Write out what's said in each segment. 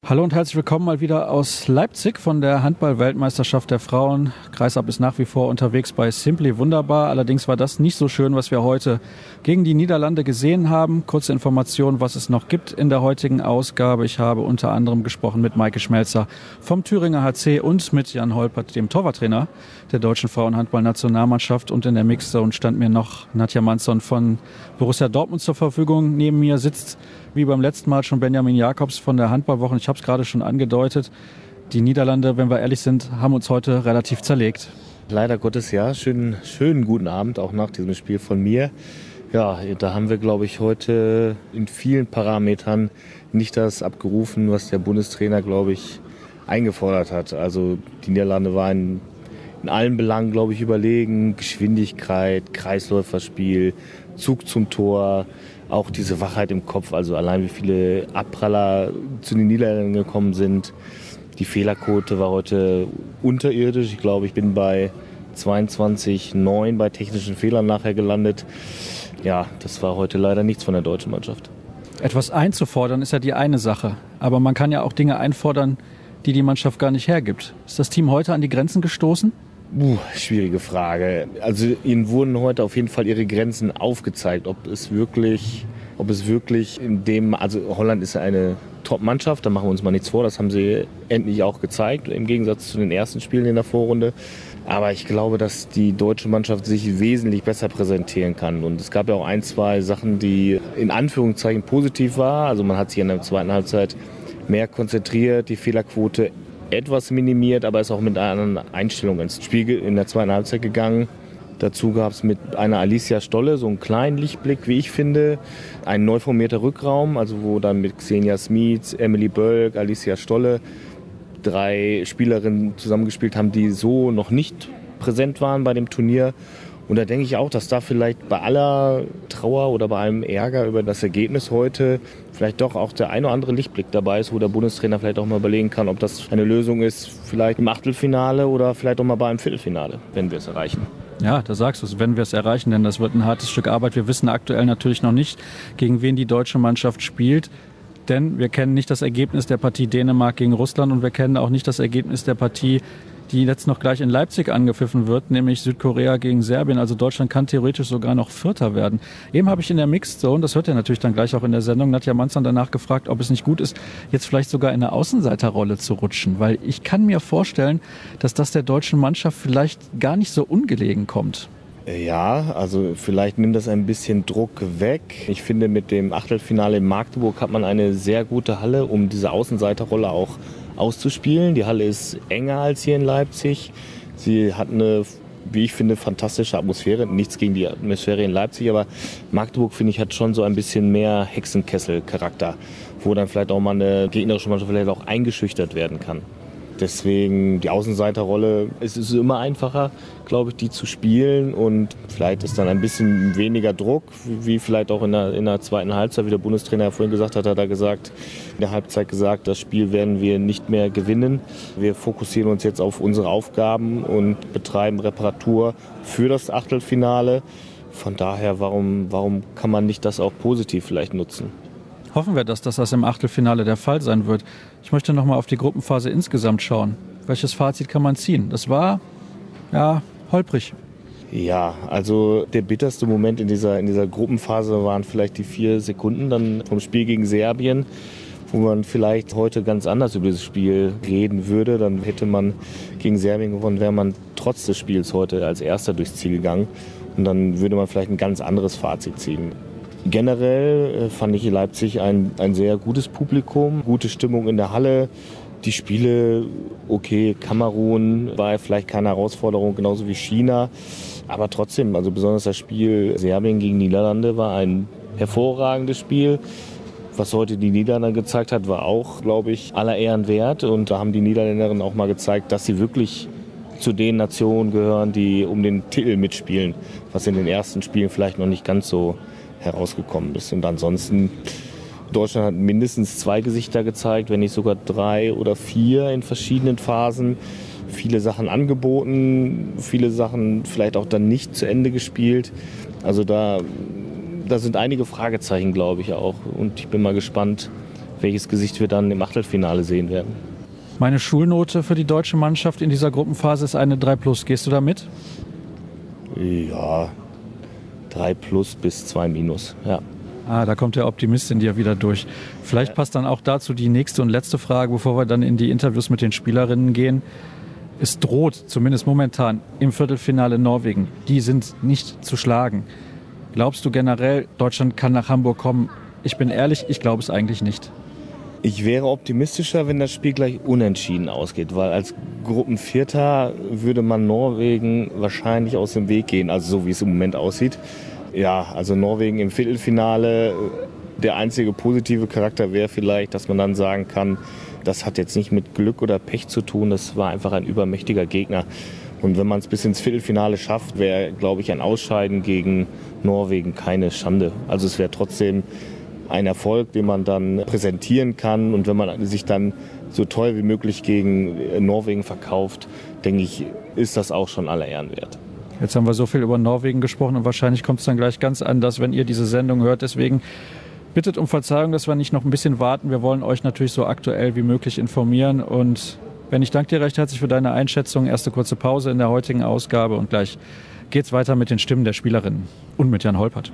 Hallo und herzlich willkommen mal wieder aus Leipzig von der Handball-Weltmeisterschaft der Frauen. Kreisab ist nach wie vor unterwegs bei Simply Wunderbar. Allerdings war das nicht so schön, was wir heute gegen die Niederlande gesehen haben. Kurze Information, was es noch gibt in der heutigen Ausgabe. Ich habe unter anderem gesprochen mit Maike Schmelzer vom Thüringer HC und mit Jan Holpert, dem Torwarttrainer der deutschen Frauenhandball-Nationalmannschaft. Und in der Mixzone stand mir noch Nadja Manson von Borussia Dortmund zur Verfügung. Neben mir sitzt wie beim letzten Mal schon Benjamin Jakobs von der Handballwoche. Ich habe es gerade schon angedeutet. Die Niederlande, wenn wir ehrlich sind, haben uns heute relativ zerlegt. Leider Gottes, ja. Schönen guten Abend auch nach diesem Spiel von mir. Ja, da haben wir, glaube ich, heute in vielen Parametern nicht das abgerufen, was der Bundestrainer, glaube ich, eingefordert hat. Also die Niederlande waren in allen Belangen, glaube ich, überlegen. Geschwindigkeit, Kreisläuferspiel, Zug zum Tor, auch diese Wachheit im Kopf. Also allein wie viele Abpraller zu den Niederländern gekommen sind. Die Fehlerquote war heute unterirdisch. Ich glaube, ich bin bei 22,9 bei technischen Fehlern nachher gelandet. Ja, das war heute leider nichts von der deutschen Mannschaft. Etwas einzufordern ist ja die eine Sache. Aber man kann ja auch Dinge einfordern, die die Mannschaft gar nicht hergibt. Ist das Team heute an die Grenzen gestoßen? Schwierige Frage. Also ihnen wurden heute auf jeden Fall ihre Grenzen aufgezeigt. Ob es wirklich in dem, also Holland ist eine Top-Mannschaft, da machen wir uns mal nichts vor. Das haben sie endlich auch gezeigt, im Gegensatz zu den ersten Spielen in der Vorrunde. Aber ich glaube, dass die deutsche Mannschaft sich wesentlich besser präsentieren kann. Und es gab ja auch ein, zwei Sachen, die in Anführungszeichen positiv waren. Also man hat sich in der zweiten Halbzeit mehr konzentriert, die Fehlerquote etwas minimiert, aber ist auch mit einer anderen Einstellung ins Spiel in der zweiten Halbzeit gegangen. Dazu gab es mit einer Alicia Stolle so einen kleinen Lichtblick, wie ich finde. Ein neu formierter Rückraum, also wo dann mit Xenia Smits, Emily Bölk, Alicia Stolle 3 Spielerinnen zusammengespielt haben, die so noch nicht präsent waren bei dem Turnier. Und da denke ich auch, dass da vielleicht bei aller Trauer oder bei allem Ärger über das Ergebnis heute vielleicht doch auch der ein oder andere Lichtblick dabei ist, wo der Bundestrainer vielleicht auch mal überlegen kann, ob das eine Lösung ist, vielleicht im Achtelfinale oder vielleicht auch mal bei einem Viertelfinale, wenn wir es erreichen. Ja, da sagst du es, wenn wir es erreichen, denn das wird ein hartes Stück Arbeit. Wir wissen aktuell natürlich noch nicht, gegen wen die deutsche Mannschaft spielt. Denn wir kennen nicht das Ergebnis der Partie Dänemark gegen Russland und wir kennen auch nicht das Ergebnis der Partie, die jetzt noch gleich in Leipzig angepfiffen wird, nämlich Südkorea gegen Serbien. Also Deutschland kann theoretisch sogar noch Vierter werden. Eben habe ich in der Mixed Zone, das hört ihr natürlich dann gleich auch in der Sendung, Nadja Manson danach gefragt, ob es nicht gut ist, jetzt vielleicht sogar in eine Außenseiterrolle zu rutschen. Weil ich kann mir vorstellen, dass das der deutschen Mannschaft vielleicht gar nicht so ungelegen kommt. Ja, also vielleicht nimmt das ein bisschen Druck weg. Ich finde, mit dem Achtelfinale in Magdeburg hat man eine sehr gute Halle, um diese Außenseiterrolle auch auszuspielen. Die Halle ist enger als hier in Leipzig. Sie hat eine, wie ich finde, fantastische Atmosphäre. Nichts gegen die Atmosphäre in Leipzig, aber Magdeburg, finde ich, hat schon so ein bisschen mehr Hexenkessel-Charakter, wo dann vielleicht auch mal eine gegnerische Mannschaft vielleicht auch eingeschüchtert werden kann. Deswegen die Außenseiterrolle, es ist immer einfacher, glaube ich, die zu spielen und vielleicht ist dann ein bisschen weniger Druck, wie vielleicht auch in der zweiten Halbzeit, wie der Bundestrainer ja vorhin gesagt hat, hat er gesagt, in der Halbzeit gesagt, das Spiel werden wir nicht mehr gewinnen. Wir fokussieren uns jetzt auf unsere Aufgaben und betreiben Reparatur für das Achtelfinale. Von daher, warum kann man nicht das auch positiv vielleicht nutzen? Hoffen wir, dass das im Achtelfinale der Fall sein wird. Ich möchte noch mal auf die Gruppenphase insgesamt schauen. Welches Fazit kann man ziehen? Das war, ja, holprig. Ja, also der bitterste Moment in dieser Gruppenphase waren vielleicht die 4 Sekunden dann vom Spiel gegen Serbien, wo man vielleicht heute ganz anders über dieses Spiel reden würde. Dann hätte man gegen Serbien gewonnen, wäre man trotz des Spiels heute als Erster durchs Ziel gegangen. Und dann würde man vielleicht ein ganz anderes Fazit ziehen. Generell fand ich in Leipzig ein sehr gutes Publikum, gute Stimmung in der Halle. Die Spiele, okay, Kamerun war vielleicht keine Herausforderung, genauso wie China. Aber trotzdem, also besonders das Spiel Serbien gegen Niederlande war ein hervorragendes Spiel. Was heute die Niederlande gezeigt hat, war auch, glaube ich, aller Ehren wert. Und da haben die Niederländerinnen auch mal gezeigt, dass sie wirklich zu den Nationen gehören, die um den Titel mitspielen, was in den ersten Spielen vielleicht noch nicht ganz so herausgekommen ist. Und ansonsten, Deutschland hat mindestens 2 Gesichter gezeigt, wenn nicht sogar 3 oder 4 in verschiedenen Phasen. Viele Sachen angeboten, viele Sachen vielleicht auch dann nicht zu Ende gespielt. Also da sind einige Fragezeichen, glaube ich, auch. Und ich bin mal gespannt, welches Gesicht wir dann im Achtelfinale sehen werden. Meine Schulnote für die deutsche Mannschaft in dieser Gruppenphase ist eine 3+. Gehst du da mit? Ja, 3+ bis 2-. Ja. Da kommt der Optimist in dir wieder durch. Vielleicht passt dann auch dazu die nächste und letzte Frage, bevor wir dann in die Interviews mit den Spielerinnen gehen. Es droht, zumindest momentan, im Viertelfinale Norwegen. Die sind nicht zu schlagen. Glaubst du generell, Deutschland kann nach Hamburg kommen? Ich bin ehrlich, ich glaube es eigentlich nicht. Ich wäre optimistischer, wenn das Spiel gleich unentschieden ausgeht, weil als Gruppenvierter würde man Norwegen wahrscheinlich aus dem Weg gehen, also so wie es im Moment aussieht. Ja, also Norwegen im Viertelfinale, der einzige positive Charakter wäre vielleicht, dass man dann sagen kann, das hat jetzt nicht mit Glück oder Pech zu tun, das war einfach ein übermächtiger Gegner. Und wenn man es bis ins Viertelfinale schafft, wäre, glaube ich, ein Ausscheiden gegen Norwegen keine Schande. Also es wäre trotzdem ein Erfolg, den man dann präsentieren kann. Und wenn man sich dann so toll wie möglich gegen Norwegen verkauft, denke ich, ist das auch schon aller Ehren wert. Jetzt haben wir so viel über Norwegen gesprochen und wahrscheinlich kommt es dann gleich ganz anders, wenn ihr diese Sendung hört. Deswegen bittet um Verzeihung, dass wir nicht noch ein bisschen warten. Wir wollen euch natürlich so aktuell wie möglich informieren. Und Ben, ich danke dir recht herzlich für deine Einschätzung. Erste kurze Pause in der heutigen Ausgabe und gleich geht's weiter mit den Stimmen der Spielerinnen und mit Jan Holpert.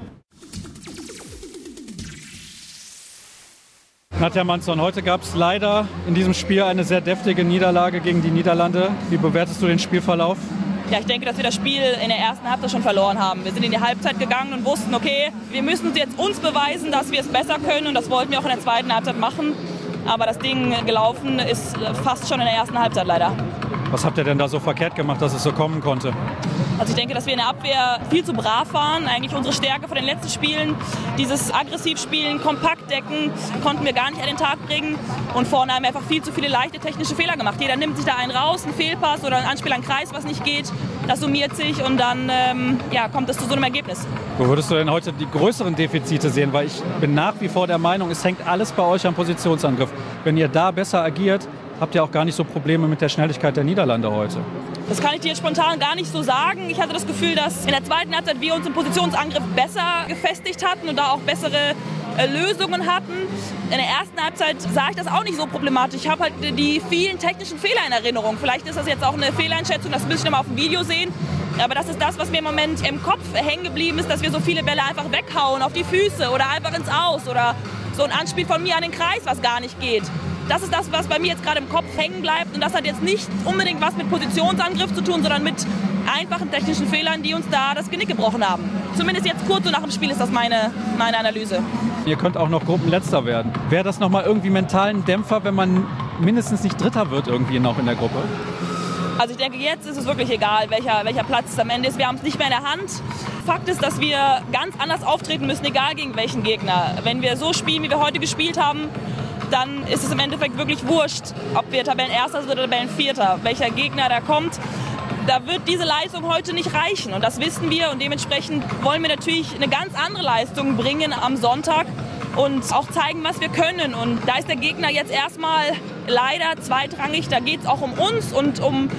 Nadja Manzon, heute gab es leider in diesem Spiel eine sehr deftige Niederlage gegen die Niederlande. Wie bewertest du den Spielverlauf? Ja, ich denke, dass wir das Spiel in der ersten Halbzeit schon verloren haben. Wir sind in die Halbzeit gegangen und wussten, okay, wir müssen jetzt uns beweisen, dass wir es besser können. Und das wollten wir auch in der zweiten Halbzeit machen. Aber das Ding gelaufen ist fast schon in der ersten Halbzeit leider. Was habt ihr denn da so verkehrt gemacht, dass es so kommen konnte? Also ich denke, dass wir in der Abwehr viel zu brav waren. Eigentlich unsere Stärke von den letzten Spielen, dieses Aggressivspielen, kompakt decken, konnten wir gar nicht an den Tag bringen. Und vorne haben wir einfach viel zu viele leichte technische Fehler gemacht. Jeder nimmt sich da einen raus, einen Fehlpass oder ein Anspiel an den Kreis, was nicht geht. Das summiert sich und dann kommt es zu so einem Ergebnis. Wo würdest du denn heute die größeren Defizite sehen? Weil ich bin nach wie vor der Meinung, es hängt alles bei euch am Positionsangriff. Wenn ihr da besser agiert, habt ihr auch gar nicht so Probleme mit der Schnelligkeit der Niederlande heute. Das kann ich dir spontan gar nicht so sagen. Ich hatte das Gefühl, dass in der zweiten Halbzeit wir uns im Positionsangriff besser gefestigt hatten und da auch bessere Lösungen hatten. In der ersten Halbzeit sah ich das auch nicht so problematisch. Ich habe halt die vielen technischen Fehler in Erinnerung. Vielleicht ist das jetzt auch eine Fehleinschätzung, das müsste ich nochmal auf dem Video sehen. Aber das ist das, was mir im Moment im Kopf hängen geblieben ist, dass wir so viele Bälle einfach weghauen auf die Füße oder einfach ins Aus oder so ein Anspiel von mir an den Kreis, was gar nicht geht. Das ist das, was bei mir jetzt gerade im Kopf hängen bleibt. Und das hat jetzt nicht unbedingt was mit Positionsangriff zu tun, sondern mit einfachen technischen Fehlern, die uns da das Genick gebrochen haben. Zumindest jetzt kurz so nach dem Spiel ist das meine Analyse. Ihr könnt auch noch Gruppenletzter werden. Wäre das nochmal irgendwie mental ein Dämpfer, wenn man mindestens nicht Dritter wird irgendwie noch in der Gruppe? Also ich denke, jetzt ist es wirklich egal, welcher Platz es am Ende ist. Wir haben es nicht mehr in der Hand. Fakt ist, dass wir ganz anders auftreten müssen, egal gegen welchen Gegner. Wenn wir so spielen, wie wir heute gespielt haben, dann ist es im Endeffekt wirklich wurscht, ob wir Tabellenerster sind oder Tabellenvierter. Welcher Gegner da kommt, da wird diese Leistung heute nicht reichen. Und das wissen wir und dementsprechend wollen wir natürlich eine ganz andere Leistung bringen am Sonntag und auch zeigen, was wir können. Und da ist der Gegner jetzt erstmal leider zweitrangig. Da geht es auch um uns und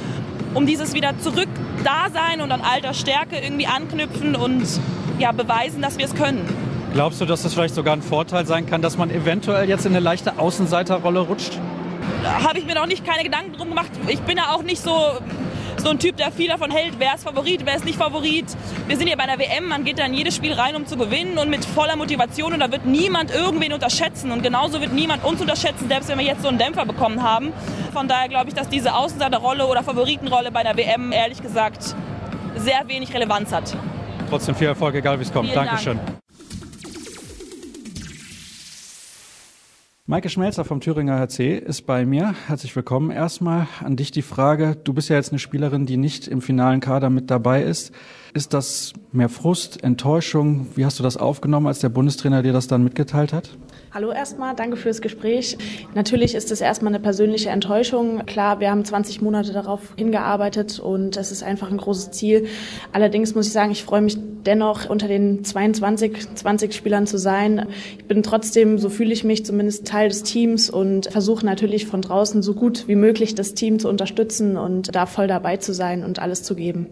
um dieses wieder zurück da sein und an alter Stärke irgendwie anknüpfen und beweisen, dass wir es können. Glaubst du, dass das vielleicht sogar ein Vorteil sein kann, dass man eventuell jetzt in eine leichte Außenseiterrolle rutscht? Da habe ich mir noch keine Gedanken drum gemacht. Ich bin ja auch nicht so ein Typ, der viel davon hält, wer ist Favorit, wer ist nicht Favorit. Wir sind ja bei einer WM, man geht da in jedes Spiel rein, um zu gewinnen und mit voller Motivation. Und da wird niemand irgendwen unterschätzen. Und genauso wird niemand uns unterschätzen, selbst wenn wir jetzt so einen Dämpfer bekommen haben. Von daher glaube ich, dass diese Außenseiterrolle oder Favoritenrolle bei einer WM, ehrlich gesagt, sehr wenig Relevanz hat. Trotzdem viel Erfolg, egal wie es kommt. Dankeschön. Maike Schmelzer vom Thüringer HC ist bei mir. Herzlich willkommen. Erstmal an dich die Frage, du bist ja jetzt eine Spielerin, die nicht im finalen Kader mit dabei ist. Ist das mehr Frust, Enttäuschung? Wie hast du das aufgenommen, als der Bundestrainer dir das dann mitgeteilt hat? Hallo erstmal, danke fürs Gespräch. Natürlich ist es erstmal eine persönliche Enttäuschung. Klar, wir haben 20 Monate darauf hingearbeitet und es ist einfach ein großes Ziel. Allerdings muss ich sagen, ich freue mich dennoch, unter den 20 Spielern zu sein. Ich bin trotzdem, so fühle ich mich, zumindest Teil des Teams und versuche natürlich von draußen so gut wie möglich das Team zu unterstützen und da voll dabei zu sein und alles zu geben.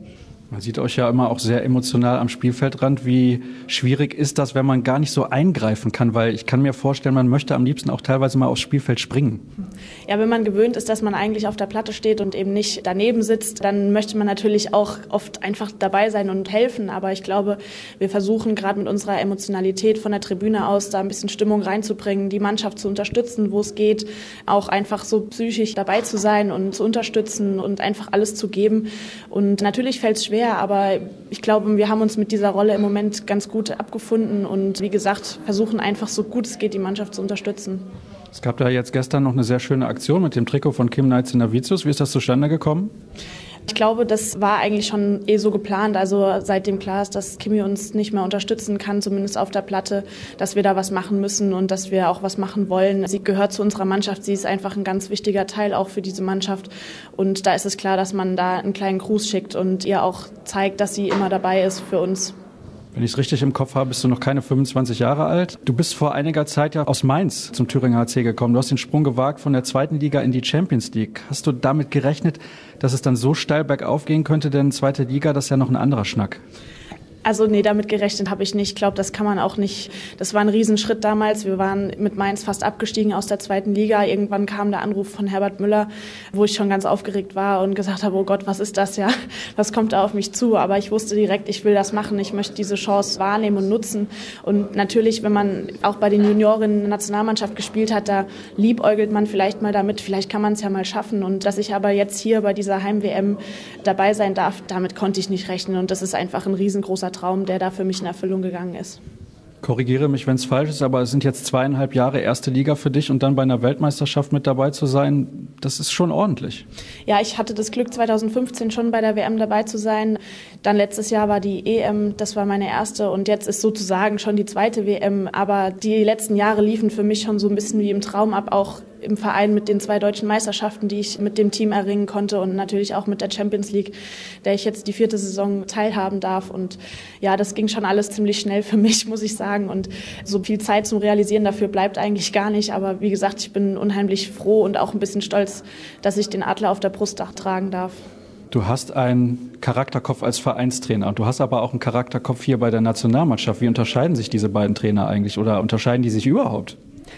Man sieht euch ja immer auch sehr emotional am Spielfeldrand. Wie schwierig ist das, wenn man gar nicht so eingreifen kann? Weil ich kann mir vorstellen, man möchte am liebsten auch teilweise mal aufs Spielfeld springen. Ja, wenn man gewöhnt ist, dass man eigentlich auf der Platte steht und eben nicht daneben sitzt, dann möchte man natürlich auch oft einfach dabei sein und helfen. Aber ich glaube, wir versuchen gerade mit unserer Emotionalität von der Tribüne aus da ein bisschen Stimmung reinzubringen, die Mannschaft zu unterstützen, wo es geht, auch einfach so psychisch dabei zu sein und zu unterstützen und einfach alles zu geben. Und natürlich fällt es schwer, aber ich glaube, wir haben uns mit dieser Rolle im Moment ganz gut abgefunden und wie gesagt, versuchen einfach so gut es geht, die Mannschaft zu unterstützen. Es gab da jetzt gestern noch eine sehr schöne Aktion mit dem Trikot von Kim Naitziner-Vicius. Wie ist das zustande gekommen? Ich glaube, das war eigentlich schon so geplant. Also seitdem klar ist, dass Kimi uns nicht mehr unterstützen kann, zumindest auf der Platte, dass wir da was machen müssen und dass wir auch was machen wollen. Sie gehört zu unserer Mannschaft. Sie ist einfach ein ganz wichtiger Teil auch für diese Mannschaft. Und da ist es klar, dass man da einen kleinen Gruß schickt und ihr auch zeigt, dass sie immer dabei ist für uns. Wenn ich es richtig im Kopf habe, bist du noch keine 25 Jahre alt. Du bist vor einiger Zeit ja aus Mainz zum Thüringer HC gekommen. Du hast den Sprung gewagt von der 2. Liga in die Champions League. Hast du damit gerechnet, dass es dann so steil bergauf gehen könnte? Denn 2. Liga, das ist ja noch ein anderer Schnack. Also nee, damit gerechnet habe ich nicht. Ich glaube, das kann man auch nicht. Das war ein Riesenschritt damals. Wir waren mit Mainz fast abgestiegen aus der 2. Liga. Irgendwann kam der Anruf von Herbert Müller, wo ich schon ganz aufgeregt war und gesagt habe, oh Gott, was ist das ja? Was kommt da auf mich zu? Aber ich wusste direkt, ich will das machen. Ich möchte diese Chance wahrnehmen und nutzen. Und natürlich, wenn man auch bei den Juniorinnen in der Nationalmannschaft gespielt hat, da liebäugelt man vielleicht mal damit. Vielleicht kann man es ja mal schaffen. Und dass ich aber jetzt hier bei dieser Heim-WM dabei sein darf, damit konnte ich nicht rechnen. Und das ist einfach ein riesengroßer Traum, der da für mich in Erfüllung gegangen ist. Korrigiere mich, wenn es falsch ist, aber es sind jetzt 2,5 Jahre 1. Liga für dich und dann bei einer Weltmeisterschaft mit dabei zu sein, das ist schon ordentlich. Ja, ich hatte das Glück, 2015 schon bei der WM dabei zu sein. Dann letztes Jahr war die EM, das war meine erste und jetzt ist sozusagen schon die 2. WM. Aber die letzten Jahre liefen für mich schon so ein bisschen wie im Traum ab, auch im Verein mit den 2 deutschen Meisterschaften, die ich mit dem Team erringen konnte und natürlich auch mit der Champions League, der ich jetzt die 4. Saison teilhaben darf. Und ja, das ging schon alles ziemlich schnell für mich, muss ich sagen. Und so viel Zeit zum Realisieren dafür bleibt eigentlich gar nicht. Aber wie gesagt, ich bin unheimlich froh und auch ein bisschen stolz, dass ich den Adler auf der Brust tragen darf. Du hast einen Charakterkopf als Vereinstrainer und du hast aber auch einen Charakterkopf hier bei der Nationalmannschaft. Wie unterscheiden sich diese beiden Trainer eigentlich oder unterscheiden die sich überhaupt?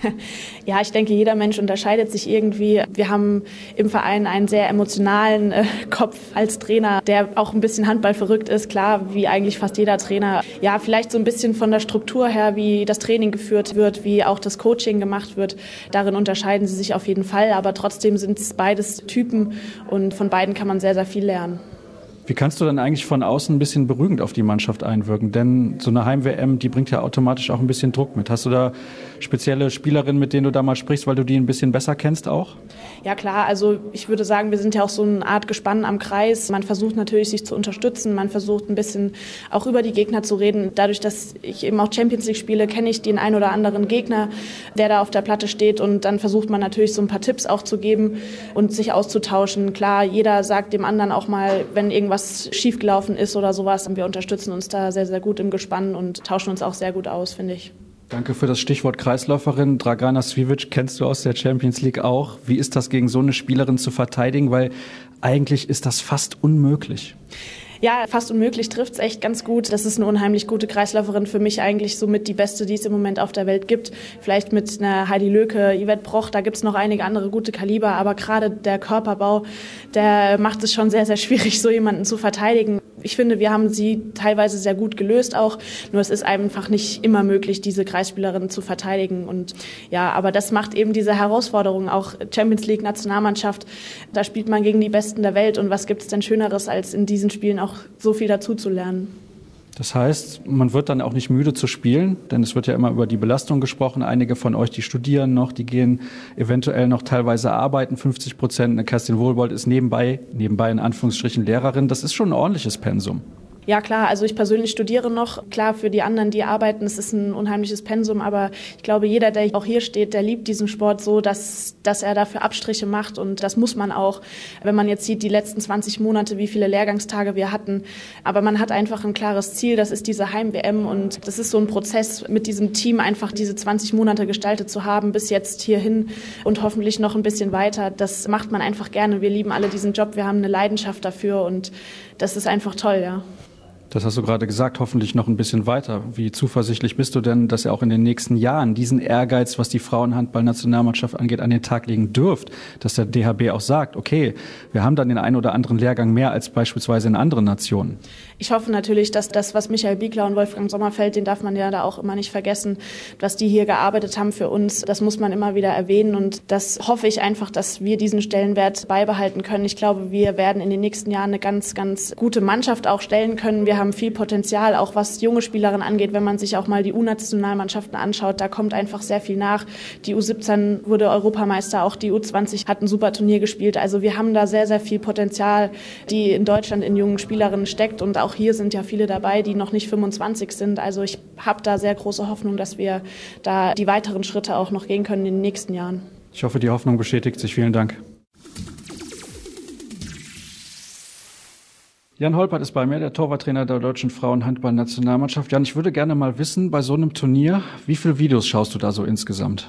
Ja, ich denke, jeder Mensch unterscheidet sich irgendwie. Wir haben im Verein einen sehr emotionalen Kopf als Trainer, der auch ein bisschen handballverrückt ist, klar, wie eigentlich fast jeder Trainer. Ja, vielleicht so ein bisschen von der Struktur her, wie das Training geführt wird, wie auch das Coaching gemacht wird. Darin unterscheiden sie sich auf jeden Fall, aber trotzdem sind es beides Typen und von beiden kann man sehr, sehr viel lernen. Wie kannst du dann eigentlich von außen ein bisschen beruhigend auf die Mannschaft einwirken? Denn so eine Heim-WM, die bringt ja automatisch auch ein bisschen Druck mit. Hast du da spezielle Spielerinnen, mit denen du da mal sprichst, weil du die ein bisschen besser kennst auch? Ja klar, also ich würde sagen, wir sind ja auch so eine Art Gespann am Kreis. Man versucht natürlich, sich zu unterstützen. Man versucht ein bisschen auch über die Gegner zu reden. Dadurch, dass ich eben auch Champions League spiele, kenne ich den ein oder anderen Gegner, der da auf der Platte steht. Und dann versucht man natürlich so ein paar Tipps auch zu geben und sich auszutauschen. Klar, jeder sagt dem anderen auch mal, wenn irgendwas schiefgelaufen ist oder sowas. Wir unterstützen uns da sehr, sehr gut im Gespann und tauschen uns auch sehr gut aus, finde ich. Danke für das Stichwort Kreisläuferin. Dragana Svijic kennst du aus der Champions League auch. Wie ist das, gegen so eine Spielerin zu verteidigen? Weil eigentlich ist das fast unmöglich. Ja, fast unmöglich trifft's echt ganz gut. Das ist eine unheimlich gute Kreisläuferin, für mich eigentlich somit die beste, die es im Moment auf der Welt gibt. Vielleicht mit einer Heidi Löke, Yvette Broch, da gibt's noch einige andere gute Kaliber, aber gerade der Körperbau, der macht es schon sehr, sehr schwierig, so jemanden zu verteidigen. Ich finde, wir haben sie teilweise sehr gut gelöst auch, nur es ist einfach nicht immer möglich, diese Kreisspielerin zu verteidigen. Und ja, aber das macht eben diese Herausforderung, auch Champions League, Nationalmannschaft, da spielt man gegen die Besten der Welt und was gibt's denn Schöneres, als in diesen Spielen auch so viel dazu zu lernen. Das heißt, man wird dann auch nicht müde zu spielen, denn es wird ja immer über die Belastung gesprochen. Einige von euch, die studieren noch, die gehen eventuell noch teilweise arbeiten, 50%. Kerstin Wohlbold ist nebenbei in Anführungsstrichen Lehrerin. Das ist schon ein ordentliches Pensum. Ja klar, also ich persönlich studiere noch. Klar, für die anderen, die arbeiten, es ist ein unheimliches Pensum, aber ich glaube, jeder, der auch hier steht, der liebt diesen Sport so, dass er dafür Abstriche macht und das muss man auch. Wenn man jetzt sieht, die letzten 20 Monate, wie viele Lehrgangstage wir hatten, aber man hat einfach ein klares Ziel, das ist diese Heim-WM und das ist so ein Prozess, mit diesem Team einfach diese 20 Monate gestaltet zu haben, bis jetzt hierhin und hoffentlich noch ein bisschen weiter. Das macht man einfach gerne. Wir lieben alle diesen Job, wir haben eine Leidenschaft dafür und das ist einfach toll, ja. Das hast du gerade gesagt, hoffentlich noch ein bisschen weiter. Wie zuversichtlich bist du denn, dass ihr auch in den nächsten Jahren diesen Ehrgeiz, was die Frauenhandball-Nationalmannschaft angeht, an den Tag legen dürft? Dass der DHB auch sagt, okay, wir haben dann den einen oder anderen Lehrgang mehr als beispielsweise in anderen Nationen. Ich hoffe natürlich, dass das, was Michael Biegler und Wolfgang Sommerfeld, den darf man ja da auch immer nicht vergessen, dass die hier gearbeitet haben für uns, das muss man immer wieder erwähnen und das hoffe ich einfach, dass wir diesen Stellenwert beibehalten können. Ich glaube, wir werden in den nächsten Jahren eine ganz, ganz gute Mannschaft auch stellen können. Wir haben viel Potenzial, auch was junge Spielerinnen angeht, wenn man sich auch mal die U-Nationalmannschaften anschaut, da kommt einfach sehr viel nach. Die U17 wurde Europameister, auch die U20 hat ein super Turnier gespielt. Also wir haben da sehr, sehr viel Potenzial, die in Deutschland in jungen Spielerinnen steckt und auch hier sind ja viele dabei, die noch nicht 25 sind. Also ich habe da sehr große Hoffnung, dass wir da die weiteren Schritte auch noch gehen können in den nächsten Jahren. Ich hoffe, die Hoffnung bestätigt sich. Vielen Dank. Jan Holpert ist bei mir, der Torwarttrainer der deutschen Frauenhandball-Nationalmannschaft. Jan, ich würde gerne mal wissen, bei so einem Turnier, wie viele Videos schaust du da so insgesamt?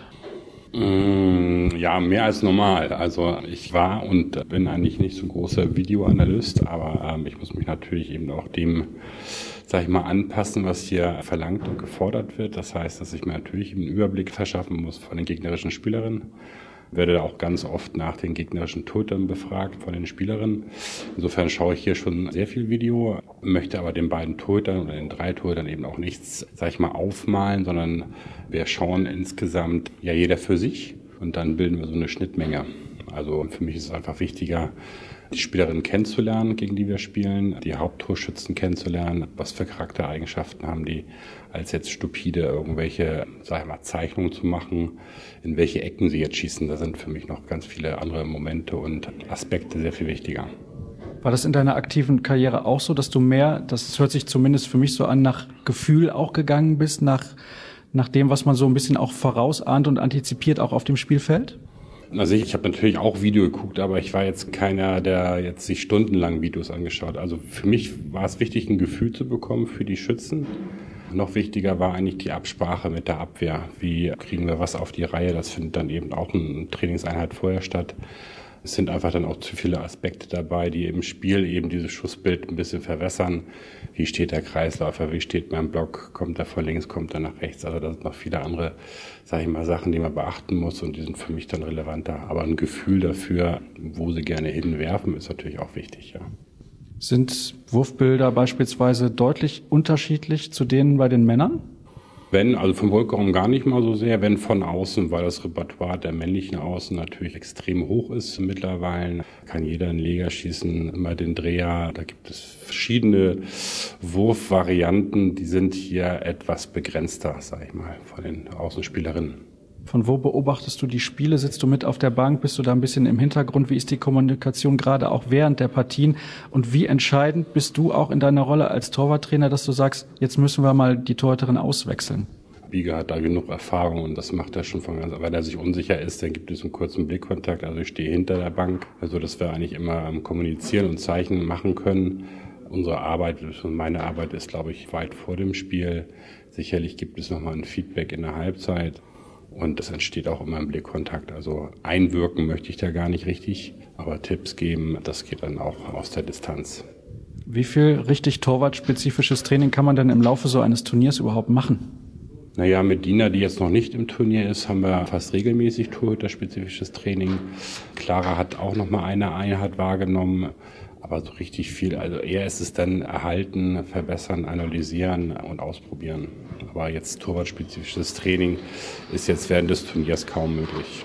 Ja, mehr als normal. Also ich war und bin eigentlich nicht so ein großer Videoanalyst, aber ich muss mich natürlich eben auch dem, sag ich mal, anpassen, was hier verlangt und gefordert wird. Das heißt, dass ich mir natürlich einen Überblick verschaffen muss von den gegnerischen Spielerinnen. Werde auch ganz oft nach den gegnerischen Torhütern befragt von den Spielerinnen. Insofern schaue ich hier schon sehr viel Video, möchte aber den beiden Torhütern oder den 3 Torhütern eben auch nichts, sag ich mal, aufmalen, sondern wir schauen insgesamt ja jeder für sich und dann bilden wir so eine Schnittmenge. Also für mich ist es einfach wichtiger, die Spielerinnen kennenzulernen, gegen die wir spielen, die Haupttorschützen kennenzulernen, was für Charaktereigenschaften haben die, als jetzt stupide irgendwelche, sag ich mal, Zeichnungen zu machen, in welche Ecken sie jetzt schießen. Da sind für mich noch ganz viele andere Momente und Aspekte sehr viel wichtiger. War das in deiner aktiven Karriere auch so, dass du mehr, das hört sich zumindest für mich so an, nach Gefühl auch gegangen bist, nach dem, was man so ein bisschen auch vorausahnt und antizipiert auch auf dem Spielfeld? Also ich habe natürlich auch Video geguckt, aber ich war jetzt keiner, der jetzt sich stundenlang Videos angeschaut. Also für mich war es wichtig, ein Gefühl zu bekommen für die Schützen. Noch wichtiger war eigentlich die Absprache mit der Abwehr. Wie kriegen wir was auf die Reihe? Das findet dann eben auch eine Trainingseinheit vorher statt. Es sind einfach dann auch zu viele Aspekte dabei, die im Spiel eben dieses Schussbild ein bisschen verwässern. Wie steht der Kreisläufer? Wie steht mein Block? Kommt er von links? Kommt er nach rechts? Also da sind noch viele andere, sage ich mal, Sachen, die man beachten muss und die sind für mich dann relevanter. Aber ein Gefühl dafür, wo sie gerne hinwerfen, ist natürlich auch wichtig, ja. Sind Wurfbilder beispielsweise deutlich unterschiedlich zu denen bei den Männern? Also vom Rückraum gar nicht mal so sehr, wenn von außen, weil das Repertoire der männlichen Außen natürlich extrem hoch ist mittlerweile. Kann jeder einen Leger schießen, immer den Dreher. Da gibt es verschiedene Wurfvarianten, die sind hier etwas begrenzter, sag ich mal, von den Außenspielerinnen. Von wo beobachtest du die Spiele? Sitzt du mit auf der Bank? Bist du da ein bisschen im Hintergrund? Wie ist die Kommunikation gerade auch während der Partien? Und wie entscheidend bist du auch in deiner Rolle als Torwarttrainer, dass du sagst, jetzt müssen wir mal die Torhüterin auswechseln? Bieger hat da genug Erfahrung und das macht er schon von ganz, wenn er sich unsicher ist, dann gibt es einen kurzen Blickkontakt. Also ich stehe hinter der Bank, also dass wir eigentlich immer kommunizieren und Zeichen machen können. Unsere Arbeit, meine Arbeit ist, glaube ich, weit vor dem Spiel. Sicherlich gibt es nochmal ein Feedback in der Halbzeit. Und das entsteht auch immer im Blickkontakt. Also einwirken möchte ich da gar nicht richtig, aber Tipps geben, das geht dann auch aus der Distanz. Wie viel richtig torwartspezifisches Training kann man denn im Laufe so eines Turniers überhaupt machen? Naja, mit Dina, die jetzt noch nicht im Turnier ist, haben wir fast regelmäßig torhüterspezifisches Training. Clara hat auch noch mal eine Einheit wahrgenommen, aber so richtig viel. Also eher ist es dann erhalten, verbessern, analysieren und ausprobieren. Aber jetzt torwartspezifisches Training ist jetzt während des Turniers kaum möglich.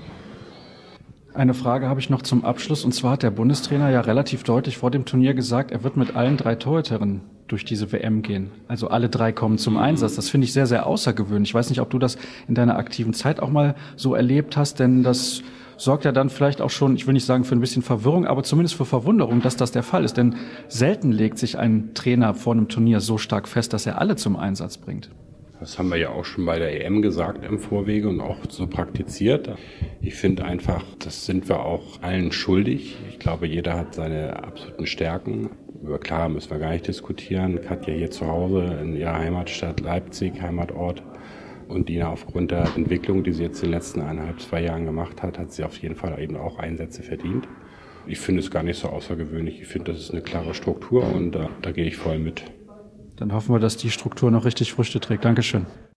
Eine Frage habe ich noch zum Abschluss. Und zwar hat der Bundestrainer ja relativ deutlich vor dem Turnier gesagt, er wird mit allen 3 Torhüterinnen durch diese WM gehen. Also alle 3 kommen zum Einsatz. Das finde ich sehr, sehr außergewöhnlich. Ich weiß nicht, ob du das in deiner aktiven Zeit auch mal so erlebt hast, denn das sorgt ja dann vielleicht auch schon, ich will nicht sagen für ein bisschen Verwirrung, aber zumindest für Verwunderung, dass das der Fall ist. Denn selten legt sich ein Trainer vor einem Turnier so stark fest, dass er alle zum Einsatz bringt. Das haben wir ja auch schon bei der EM gesagt im Vorwege und auch so praktiziert. Ich finde einfach, das sind wir auch allen schuldig. Ich glaube, jeder hat seine absoluten Stärken. Über Clara müssen wir gar nicht diskutieren. Katja hier zu Hause in ihrer Heimatstadt Leipzig, Heimatort. Und Dina, aufgrund der Entwicklung, die sie jetzt in den letzten 2 Jahren gemacht hat, hat sie auf jeden Fall eben auch Einsätze verdient. Ich finde es gar nicht so außergewöhnlich. Ich finde, das ist eine klare Struktur und da gehe ich voll mit. Dann hoffen wir, dass die Struktur noch richtig Früchte trägt. Dankeschön.